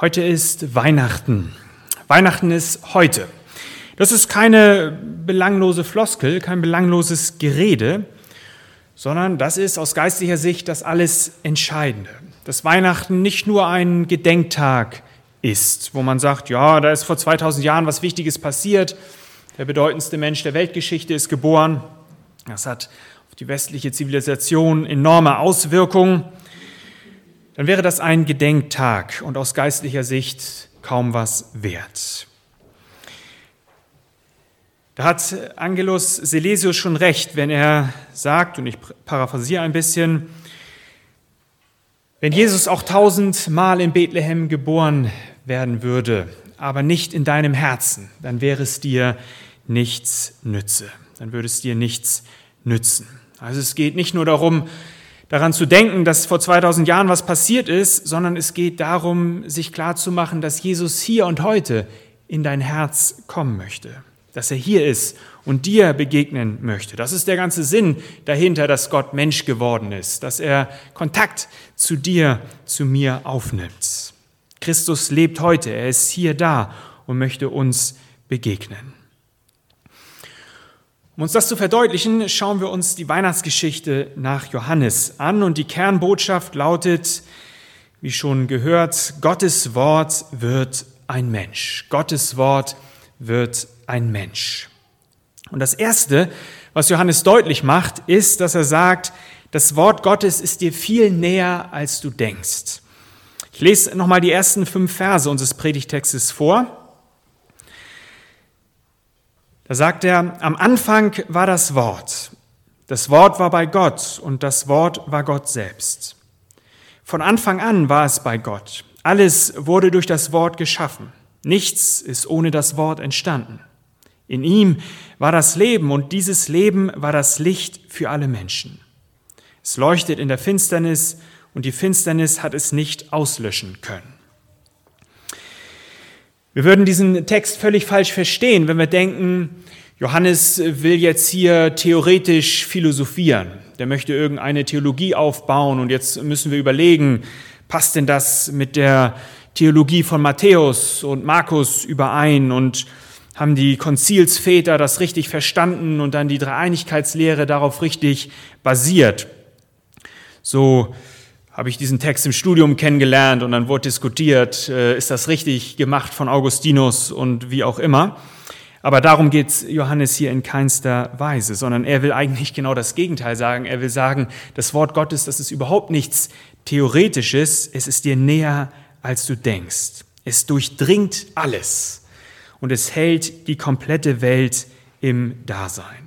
Heute ist Weihnachten. Weihnachten ist heute. Das ist keine belanglose Floskel, kein belangloses Gerede, sondern das ist aus geistlicher Sicht das alles Entscheidende. Dass Weihnachten nicht nur ein Gedenktag ist, wo man sagt, ja, da ist vor 2000 Jahren was Wichtiges passiert, der bedeutendste Mensch der Weltgeschichte ist geboren. Das hat auf die westliche Zivilisation enorme Auswirkungen. Dann wäre das ein Gedenktag und aus geistlicher Sicht kaum was wert. Da hat Angelus Silesius schon recht, wenn er sagt, und ich paraphrasiere ein bisschen, wenn Jesus auch 1000-mal in Bethlehem geboren werden würde, aber nicht in deinem Herzen, dann wäre es dir nichts nütze. Dann würde es dir nichts nützen. Also es geht nicht nur daran zu denken, dass vor 2000 Jahren was passiert ist, sondern es geht darum, sich klarzumachen, dass Jesus hier und heute in dein Herz kommen möchte, dass er hier ist und dir begegnen möchte. Das ist der ganze Sinn dahinter, dass Gott Mensch geworden ist, dass er Kontakt zu dir, zu mir aufnimmt. Christus lebt heute, er ist hier da und möchte uns begegnen. Um uns das zu verdeutlichen, schauen wir uns die Weihnachtsgeschichte nach Johannes an und die Kernbotschaft lautet, wie schon gehört, Gottes Wort wird ein Mensch. Gottes Wort wird ein Mensch. Und das Erste, was Johannes deutlich macht, ist, dass er sagt, das Wort Gottes ist dir viel näher, als du denkst. Ich lese nochmal die ersten 5 Verse unseres Predigtextes vor. Da sagt er, am Anfang war das Wort war bei Gott und das Wort war Gott selbst. Von Anfang an war es bei Gott. Alles wurde durch das Wort geschaffen. Nichts ist ohne das Wort entstanden. In ihm war das Leben und dieses Leben war das Licht für alle Menschen. Es leuchtet in der Finsternis und die Finsternis hat es nicht auslöschen können. Wir würden diesen Text völlig falsch verstehen, wenn wir denken, Johannes will jetzt hier theoretisch philosophieren. Der möchte irgendeine Theologie aufbauen und jetzt müssen wir überlegen, passt denn das mit der Theologie von Matthäus und Markus überein und haben die Konzilsväter das richtig verstanden und dann die Dreieinigkeitslehre darauf richtig basiert. So habe ich diesen Text im Studium kennengelernt und dann wurde diskutiert, ist das richtig gemacht von Augustinus und wie auch immer. Aber darum geht es Johannes hier in keinster Weise, sondern er will eigentlich genau das Gegenteil sagen. Er will sagen, das Wort Gottes, das ist überhaupt nichts Theoretisches, es ist dir näher, als du denkst. Es durchdringt alles und es hält die komplette Welt im Dasein.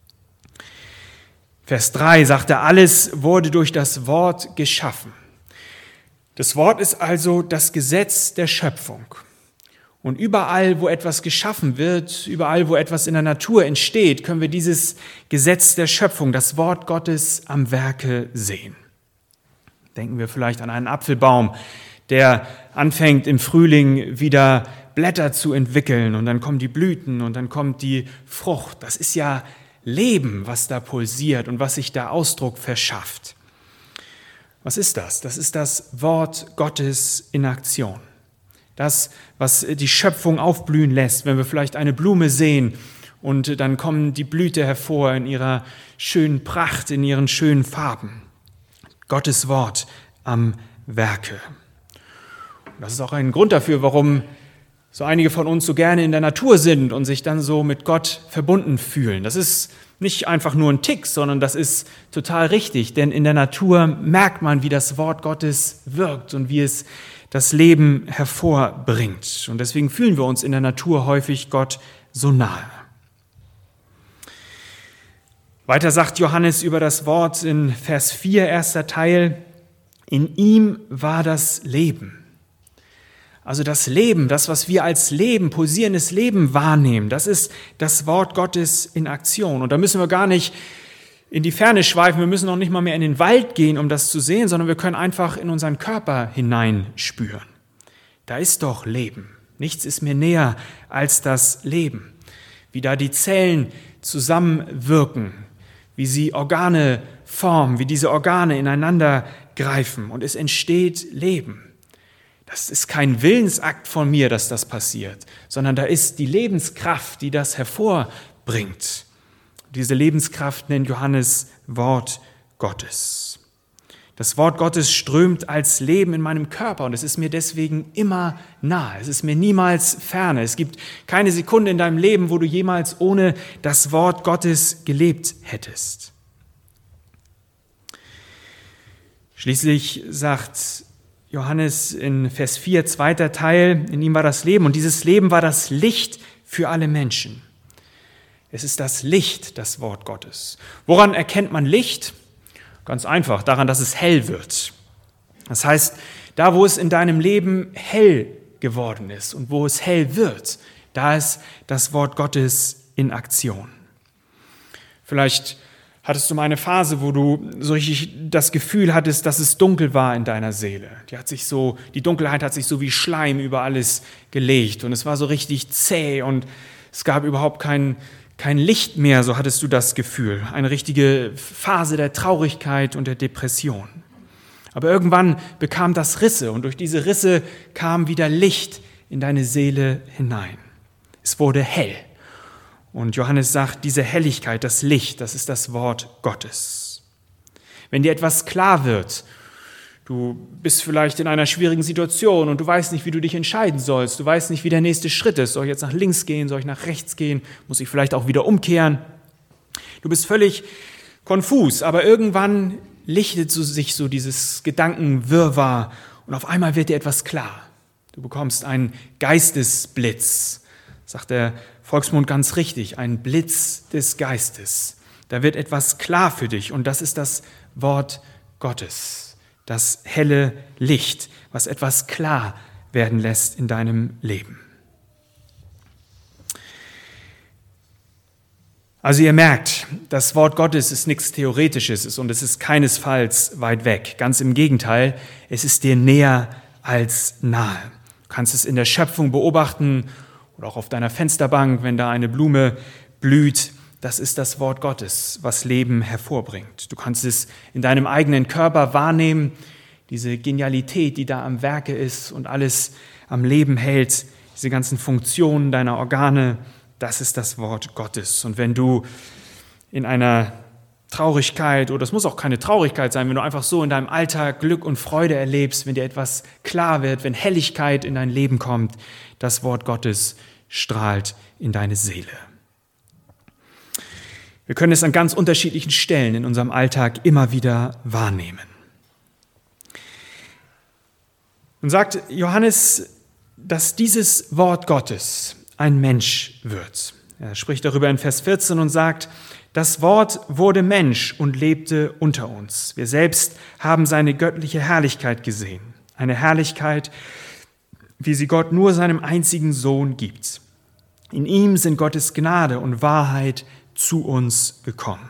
Vers 3 sagt er, alles wurde durch das Wort geschaffen. Das Wort ist also das Gesetz der Schöpfung. Und überall, wo etwas geschaffen wird, überall, wo etwas in der Natur entsteht, können wir dieses Gesetz der Schöpfung, das Wort Gottes am Werke sehen. Denken wir vielleicht an einen Apfelbaum, der anfängt im Frühling wieder Blätter zu entwickeln und dann kommen die Blüten und dann kommt die Frucht. Das ist ja Leben, was da pulsiert und was sich da Ausdruck verschafft. Was ist das? Das ist das Wort Gottes in Aktion. Das, was die Schöpfung aufblühen lässt, wenn wir vielleicht eine Blume sehen und dann kommt die Blüte hervor in ihrer schönen Pracht, in ihren schönen Farben. Gottes Wort am Werke. Und das ist auch ein Grund dafür, warum so einige von uns so gerne in der Natur sind und sich dann so mit Gott verbunden fühlen. Das ist nicht einfach nur ein Tick, sondern das ist total richtig, denn in der Natur merkt man, wie das Wort Gottes wirkt und wie es das Leben hervorbringt. Und deswegen fühlen wir uns in der Natur häufig Gott so nahe. Weiter sagt Johannes über das Wort in Vers 4, erster Teil, in ihm war das Leben. Also das Leben, das, was wir als Leben, pulsierendes Leben wahrnehmen, das ist das Wort Gottes in Aktion. Und da müssen wir gar nicht in die Ferne schweifen, wir müssen noch nicht mal mehr in den Wald gehen, um das zu sehen, sondern wir können einfach in unseren Körper hineinspüren. Da ist doch Leben. Nichts ist mir näher als das Leben. Wie da die Zellen zusammenwirken, wie sie Organe formen, wie diese Organe ineinander greifen und es entsteht Leben. Das ist kein Willensakt von mir, dass das passiert, sondern da ist die Lebenskraft, die das hervorbringt. Diese Lebenskraft nennt Johannes Wort Gottes. Das Wort Gottes strömt als Leben in meinem Körper und es ist mir deswegen immer nahe. Es ist mir niemals ferne. Es gibt keine Sekunde in deinem Leben, wo du jemals ohne das Wort Gottes gelebt hättest. Schließlich sagt Johannes in Vers 4, zweiter Teil, in ihm war das Leben und dieses Leben war das Licht für alle Menschen. Es ist das Licht, das Wort Gottes. Woran erkennt man Licht? Ganz einfach, daran, dass es hell wird. Das heißt, da wo es in deinem Leben hell geworden ist und wo es hell wird, da ist das Wort Gottes in Aktion. Vielleicht hattest du mal eine Phase, wo du so richtig das Gefühl hattest, dass es dunkel war in deiner Seele. Die Dunkelheit hat sich so wie Schleim über alles gelegt und es war so richtig zäh und es gab überhaupt kein Licht mehr, so hattest du das Gefühl. Eine richtige Phase der Traurigkeit und der Depression. Aber irgendwann bekam das Risse und durch diese Risse kam wieder Licht in deine Seele hinein. Es wurde hell. Und Johannes sagt, diese Helligkeit, das Licht, das ist das Wort Gottes. Wenn dir etwas klar wird, du bist vielleicht in einer schwierigen Situation und du weißt nicht, wie du dich entscheiden sollst, du weißt nicht, wie der nächste Schritt ist, soll ich jetzt nach links gehen, soll ich nach rechts gehen, muss ich vielleicht auch wieder umkehren. Du bist völlig konfus, aber irgendwann lichtet sich so dieses Gedankenwirrwarr und auf einmal wird dir etwas klar. Du bekommst einen Geistesblitz, sagt der Volksmund ganz richtig, ein Blitz des Geistes. Da wird etwas klar für dich und das ist das Wort Gottes, das helle Licht, was etwas klar werden lässt in deinem Leben. Also ihr merkt, das Wort Gottes ist nichts Theoretisches und es ist keinesfalls weit weg. Ganz im Gegenteil, es ist dir näher als nahe. Du kannst es in der Schöpfung beobachten oder auch auf deiner Fensterbank, wenn da eine Blume blüht. Das ist das Wort Gottes, was Leben hervorbringt. Du kannst es in deinem eigenen Körper wahrnehmen, diese Genialität, die da am Werke ist und alles am Leben hält, diese ganzen Funktionen deiner Organe, das ist das Wort Gottes. Und wenn du in einer Traurigkeit, oder es muss auch keine Traurigkeit sein, wenn du einfach so in deinem Alltag Glück und Freude erlebst, wenn dir etwas klar wird, wenn Helligkeit in dein Leben kommt, das Wort Gottes strahlt in deine Seele. Wir können es an ganz unterschiedlichen Stellen in unserem Alltag immer wieder wahrnehmen. Und sagt Johannes, dass dieses Wort Gottes ein Mensch wird. Er spricht darüber in Vers 14 und sagt, das Wort wurde Mensch und lebte unter uns. Wir selbst haben seine göttliche Herrlichkeit gesehen. Eine Herrlichkeit, wie sie Gott nur seinem einzigen Sohn gibt. In ihm sind Gottes Gnade und Wahrheit zu uns gekommen.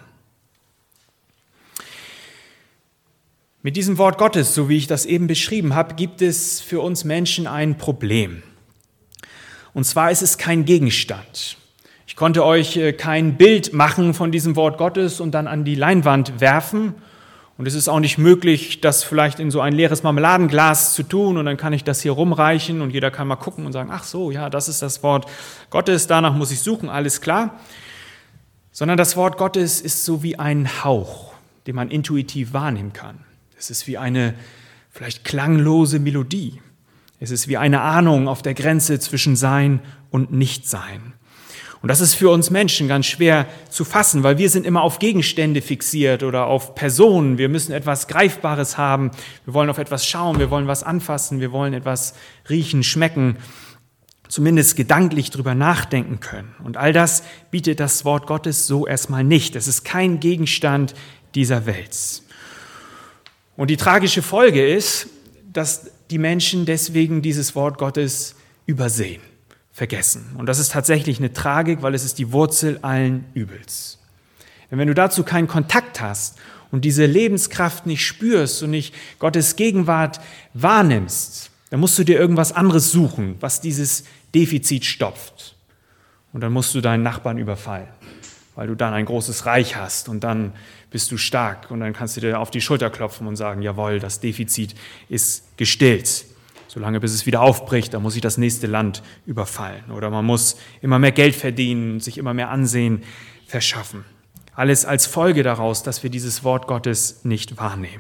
Mit diesem Wort Gottes, so wie ich das eben beschrieben habe, gibt es für uns Menschen ein Problem. Und zwar ist es kein Gegenstand. Ich konnte euch kein Bild machen von diesem Wort Gottes und dann an die Leinwand werfen. Und es ist auch nicht möglich, das vielleicht in so ein leeres Marmeladenglas zu tun und dann kann ich das hier rumreichen und jeder kann mal gucken und sagen, ach so, ja, das ist das Wort Gottes, danach muss ich suchen, alles klar. Sondern das Wort Gottes ist so wie ein Hauch, den man intuitiv wahrnehmen kann. Es ist wie eine vielleicht klanglose Melodie. Es ist wie eine Ahnung auf der Grenze zwischen Sein und Nichtsein. Und das ist für uns Menschen ganz schwer zu fassen, weil wir sind immer auf Gegenstände fixiert oder auf Personen. Wir müssen etwas Greifbares haben. Wir wollen auf etwas schauen, wir wollen was anfassen, wir wollen etwas riechen, schmecken, zumindest gedanklich drüber nachdenken können. Und all das bietet das Wort Gottes so erstmal nicht. Es ist kein Gegenstand dieser Welt. Und die tragische Folge ist, dass die Menschen deswegen dieses Wort Gottes übersehen, vergessen. Und das ist tatsächlich eine Tragik, weil es ist die Wurzel allen Übels. Denn wenn du dazu keinen Kontakt hast und diese Lebenskraft nicht spürst und nicht Gottes Gegenwart wahrnimmst, dann musst du dir irgendwas anderes suchen, was dieses Defizit stopft. Und dann musst du deinen Nachbarn überfallen, weil du dann ein großes Reich hast und dann bist du stark und dann kannst du dir auf die Schulter klopfen und sagen, jawohl, das Defizit ist gestillt. solange bis es wieder aufbricht, dann muss sich das nächste Land überfallen. Oder man muss immer mehr Geld verdienen, sich immer mehr Ansehen verschaffen. Alles als Folge daraus, dass wir dieses Wort Gottes nicht wahrnehmen.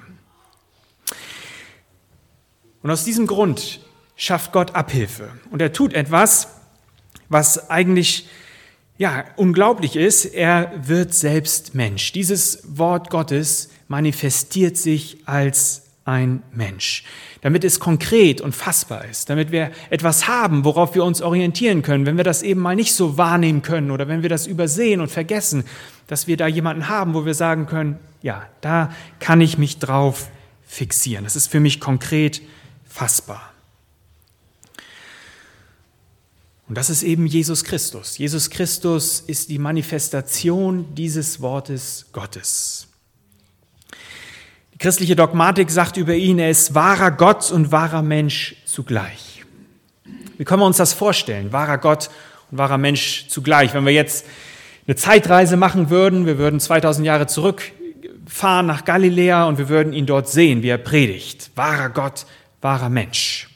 Und aus diesem Grund schafft Gott Abhilfe. Und er tut etwas, was eigentlich unglaublich ist. Er wird selbst Mensch. Dieses Wort Gottes manifestiert sich als ein Mensch, damit es konkret und fassbar ist, damit wir etwas haben, worauf wir uns orientieren können, wenn wir das eben mal nicht so wahrnehmen können oder wenn wir das übersehen und vergessen, dass wir da jemanden haben, wo wir sagen können, ja, da kann ich mich drauf fixieren. Das ist für mich konkret fassbar. Und das ist eben Jesus Christus. Jesus Christus ist die Manifestation dieses Wortes Gottes. Die christliche Dogmatik sagt über ihn, er ist wahrer Gott und wahrer Mensch zugleich. Wie können wir uns das vorstellen? Wahrer Gott und wahrer Mensch zugleich. Wenn wir jetzt eine Zeitreise machen würden, wir würden 2000 Jahre zurückfahren nach Galiläa und wir würden ihn dort sehen, wie er predigt. Wahrer Gott, wahrer Mensch.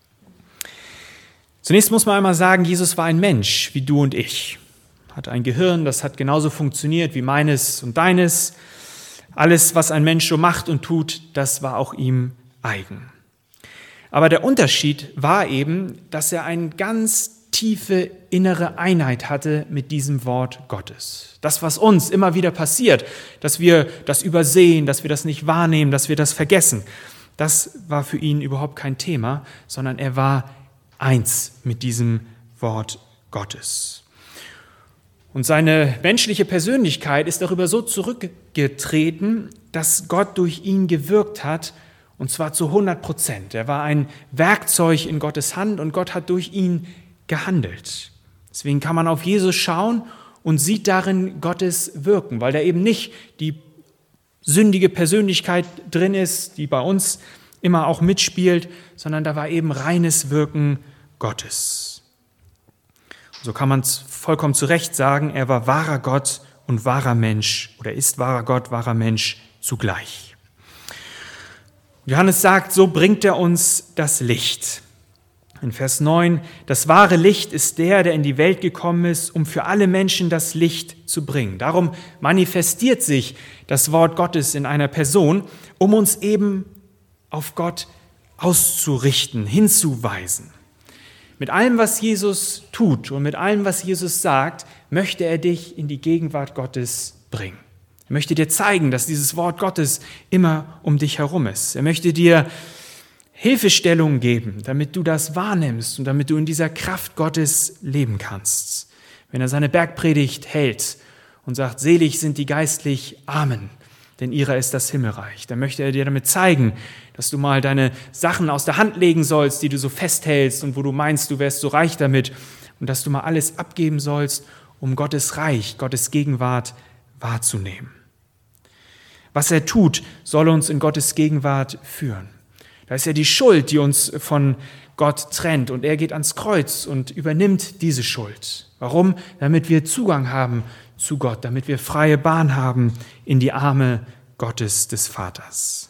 Zunächst muss man einmal sagen, Jesus war ein Mensch, wie du und ich. Hat ein Gehirn, das hat genauso funktioniert wie meines und deines. Alles, was ein Mensch so macht und tut, das war auch ihm eigen. Aber der Unterschied war eben, dass er eine ganz tiefe innere Einheit hatte mit diesem Wort Gottes. Das, was uns immer wieder passiert, dass wir das übersehen, dass wir das nicht wahrnehmen, dass wir das vergessen, das war für ihn überhaupt kein Thema, sondern er war eins mit diesem Wort Gottes. Und seine menschliche Persönlichkeit ist darüber so zurückgetreten, dass Gott durch ihn gewirkt hat, und zwar zu 100%. Er war ein Werkzeug in Gottes Hand und Gott hat durch ihn gehandelt. Deswegen kann man auf Jesus schauen und sieht darin Gottes Wirken, weil da eben nicht die sündige Persönlichkeit drin ist, die bei uns immer auch mitspielt, sondern da war eben reines Wirken Gottes. So kann man es vollkommen zu Recht sagen, er war wahrer Gott und wahrer Mensch oder ist wahrer Gott, wahrer Mensch zugleich. Johannes sagt, so bringt er uns das Licht. In Vers 9, das wahre Licht ist der in die Welt gekommen ist, um für alle Menschen das Licht zu bringen. Darum manifestiert sich das Wort Gottes in einer Person, um uns eben auf Gott auszurichten, hinzuweisen. Mit allem, was Jesus tut und mit allem, was Jesus sagt, möchte er dich in die Gegenwart Gottes bringen. Er möchte dir zeigen, dass dieses Wort Gottes immer um dich herum ist. Er möchte dir Hilfestellung geben, damit du das wahrnimmst und damit du in dieser Kraft Gottes leben kannst. Wenn er seine Bergpredigt hält und sagt, selig sind die geistlich Armen, denn ihrer ist das Himmelreich. Dann möchte er dir damit zeigen, dass du mal deine Sachen aus der Hand legen sollst, die du so festhältst und wo du meinst, du wärst so reich damit und dass du mal alles abgeben sollst, um Gottes Reich, Gottes Gegenwart wahrzunehmen. Was er tut, soll uns in Gottes Gegenwart führen. Da ist ja die Schuld, die uns von Gott trennt und er geht ans Kreuz und übernimmt diese Schuld. Warum? Damit wir Zugang haben zu Gott, damit wir freie Bahn haben in die Arme Gottes des Vaters.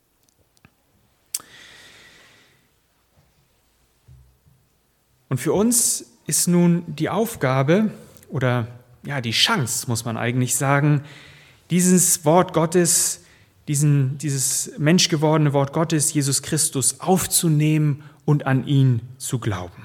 Und für uns ist nun die Aufgabe oder die Chance, muss man eigentlich sagen, dieses Wort Gottes, dieses menschgewordene Wort Gottes, Jesus Christus, aufzunehmen und an ihn zu glauben.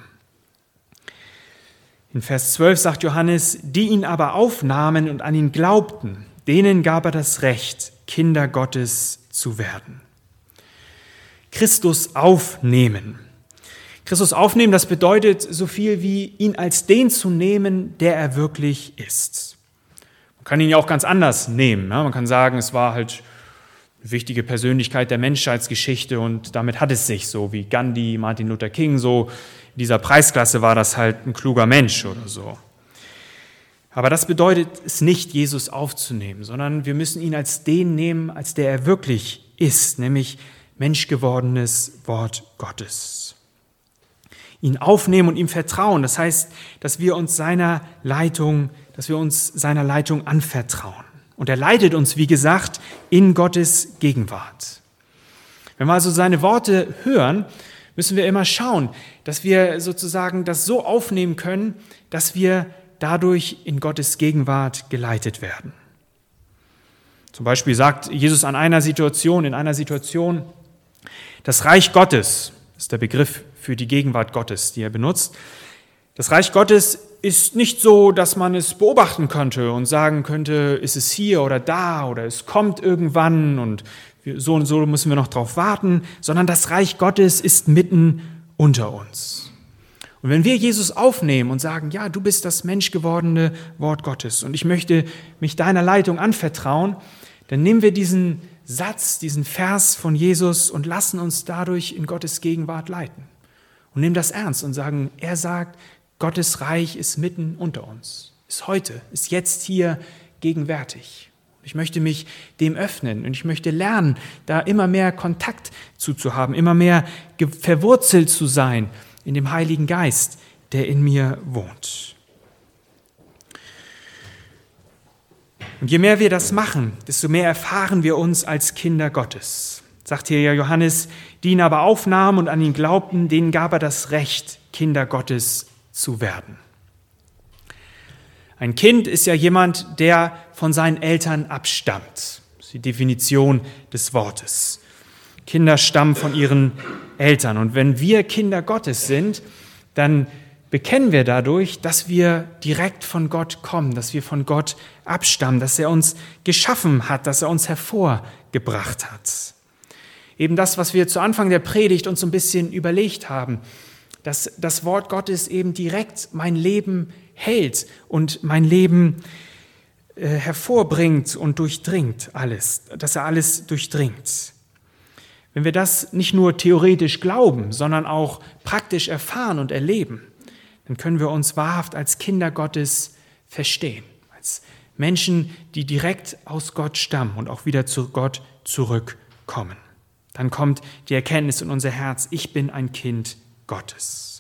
In Vers 12 sagt Johannes, die ihn aber aufnahmen und an ihn glaubten, denen gab er das Recht, Kinder Gottes zu werden. Christus aufnehmen. Christus aufnehmen, das bedeutet so viel wie ihn als den zu nehmen, der er wirklich ist. Man kann ihn ja auch ganz anders nehmen. Man kann sagen, es war halt eine wichtige Persönlichkeit der Menschheitsgeschichte und damit hat es sich so, wie Gandhi, Martin Luther King, so in dieser Preisklasse war das halt ein kluger Mensch oder so. Aber das bedeutet es nicht, Jesus aufzunehmen, sondern wir müssen ihn als den nehmen, als der er wirklich ist, nämlich menschgewordenes Wort Gottes. Ihn aufnehmen und ihm vertrauen, das heißt, dass wir uns seiner Leitung anvertrauen. Und er leitet uns, wie gesagt, in Gottes Gegenwart. Wenn wir also seine Worte hören, müssen wir immer schauen, dass wir sozusagen das so aufnehmen können, dass wir dadurch in Gottes Gegenwart geleitet werden. Zum Beispiel sagt Jesus in einer Situation, das Reich Gottes, das ist der Begriff für die Gegenwart Gottes, die er benutzt. Das Reich Gottes ist nicht so, dass man es beobachten könnte und sagen könnte, ist es hier oder da oder es kommt irgendwann und so und so müssen wir noch drauf warten, sondern das Reich Gottes ist mitten unter uns. Und wenn wir Jesus aufnehmen und sagen, ja, du bist das menschgewordene Wort Gottes und ich möchte mich deiner Leitung anvertrauen, dann nehmen wir diesen Satz, diesen Vers von Jesus und lassen uns dadurch in Gottes Gegenwart leiten. Und nehmen das ernst und sagen, er sagt, Gottes Reich ist mitten unter uns, ist heute, ist jetzt hier gegenwärtig. Ich möchte mich dem öffnen und ich möchte lernen, da immer mehr Kontakt zuzuhaben, immer mehr verwurzelt zu sein in dem Heiligen Geist, der in mir wohnt. Und je mehr wir das machen, desto mehr erfahren wir uns als Kinder Gottes. Sagt hier ja Johannes, die ihn aber aufnahmen und an ihn glaubten, denen gab er das Recht, Kinder Gottes zu werden. Ein Kind ist ja jemand, der von seinen Eltern abstammt. Das ist die Definition des Wortes. Kinder stammen von ihren Eltern. Und wenn wir Kinder Gottes sind, dann bekennen wir dadurch, dass wir direkt von Gott kommen, dass wir von Gott abstammen, dass er uns geschaffen hat, dass er uns hervorgebracht hat. Eben das, was wir zu Anfang der Predigt uns so ein bisschen überlegt haben, dass das Wort Gottes eben direkt mein Leben hält und mein Leben hervorbringt und durchdringt alles, dass er alles durchdringt. Wenn wir das nicht nur theoretisch glauben, sondern auch praktisch erfahren und erleben, dann können wir uns wahrhaft als Kinder Gottes verstehen, als Menschen, die direkt aus Gott stammen und auch wieder zu Gott zurückkommen. Dann kommt die Erkenntnis in unser Herz, ich bin ein Kind Gottes.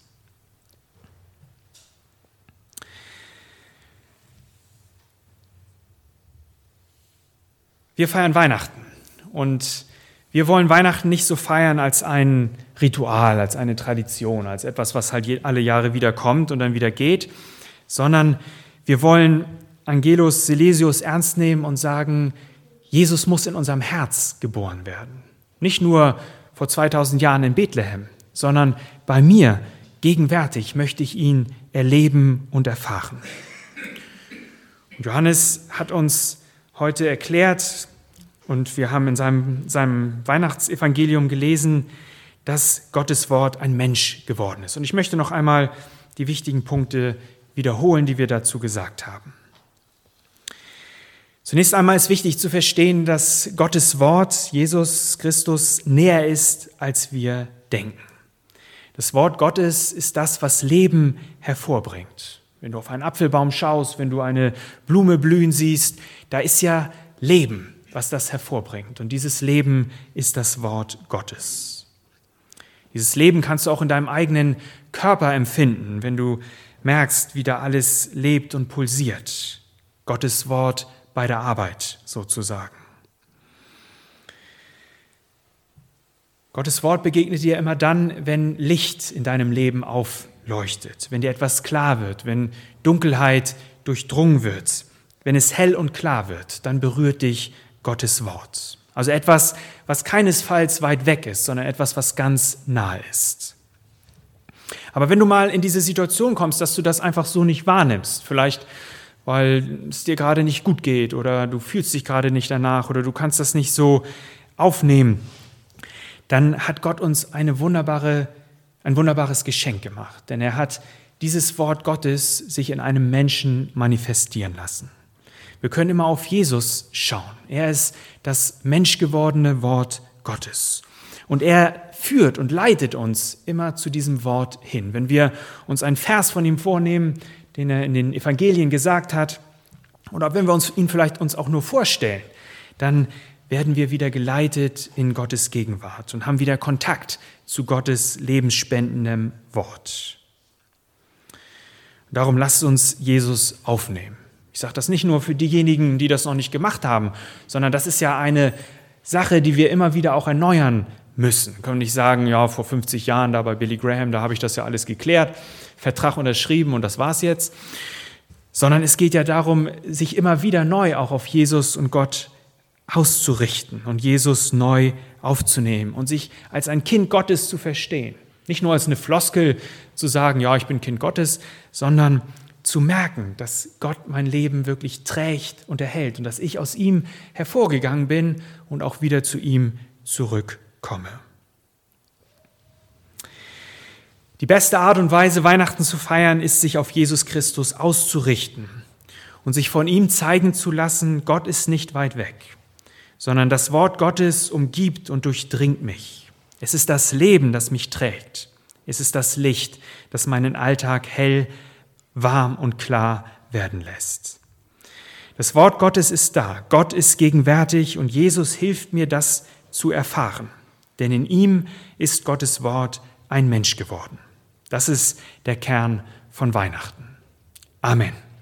Wir feiern Weihnachten und wir wollen Weihnachten nicht so feiern als ein Ritual, als eine Tradition, als etwas, was halt alle Jahre wieder kommt und dann wieder geht, sondern wir wollen Angelus Silesius ernst nehmen und sagen, Jesus muss in unserem Herz geboren werden. Nicht nur vor 2000 Jahren in Bethlehem, sondern bei mir, gegenwärtig, möchte ich ihn erleben und erfahren. Und Johannes hat uns heute erklärt, und wir haben in seinem Weihnachtsevangelium gelesen, dass Gottes Wort ein Mensch geworden ist. Und ich möchte noch einmal die wichtigen Punkte wiederholen, die wir dazu gesagt haben. Zunächst einmal ist wichtig zu verstehen, dass Gottes Wort, Jesus Christus, näher ist, als wir denken. Das Wort Gottes ist das, was Leben hervorbringt. Wenn du auf einen Apfelbaum schaust, wenn du eine Blume blühen siehst, da ist ja Leben, was das hervorbringt. Und dieses Leben ist das Wort Gottes. Dieses Leben kannst du auch in deinem eigenen Körper empfinden, wenn du merkst, wie da alles lebt und pulsiert. Gottes Wort bei der Arbeit sozusagen. Gottes Wort begegnet dir immer dann, wenn Licht in deinem Leben aufleuchtet, wenn dir etwas klar wird, wenn Dunkelheit durchdrungen wird, wenn es hell und klar wird, dann berührt dich Gottes Wort. Also etwas, was keinesfalls weit weg ist, sondern etwas, was ganz nahe ist. Aber wenn du mal in diese Situation kommst, dass du das einfach so nicht wahrnimmst, vielleicht weil es dir gerade nicht gut geht oder du fühlst dich gerade nicht danach oder du kannst das nicht so aufnehmen, dann hat Gott uns ein wunderbares Geschenk gemacht. Denn er hat dieses Wort Gottes sich in einem Menschen manifestieren lassen. Wir können immer auf Jesus schauen. Er ist das menschgewordene Wort Gottes. Und er führt und leitet uns immer zu diesem Wort hin. Wenn wir uns einen Vers von ihm vornehmen, den er in den Evangelien gesagt hat, oder wenn wir ihn vielleicht auch nur vorstellen, dann werden wir wieder geleitet in Gottes Gegenwart und haben wieder Kontakt zu Gottes lebensspendendem Wort. Darum lasst uns Jesus aufnehmen. Ich sage das nicht nur für diejenigen, die das noch nicht gemacht haben, sondern das ist ja eine Sache, die wir immer wieder auch erneuern müssen. Wir können nicht sagen, ja, vor 50 Jahren da bei Billy Graham, da habe ich das ja alles geklärt, Vertrag unterschrieben und das war's jetzt. Sondern es geht ja darum, sich immer wieder neu auch auf Jesus und Gott auszurichten und Jesus neu aufzunehmen und sich als ein Kind Gottes zu verstehen. Nicht nur als eine Floskel zu sagen, ja, ich bin Kind Gottes, sondern zu merken, dass Gott mein Leben wirklich trägt und erhält und dass ich aus ihm hervorgegangen bin und auch wieder zu ihm zurückkomme. Die beste Art und Weise, Weihnachten zu feiern, ist, sich auf Jesus Christus auszurichten und sich von ihm zeigen zu lassen, Gott ist nicht weit weg, sondern das Wort Gottes umgibt und durchdringt mich. Es ist das Leben, das mich trägt. Es ist das Licht, das meinen Alltag hell, warm und klar werden lässt. Das Wort Gottes ist da, Gott ist gegenwärtig und Jesus hilft mir, das zu erfahren. Denn in ihm ist Gottes Wort ein Mensch geworden. Das ist der Kern von Weihnachten. Amen.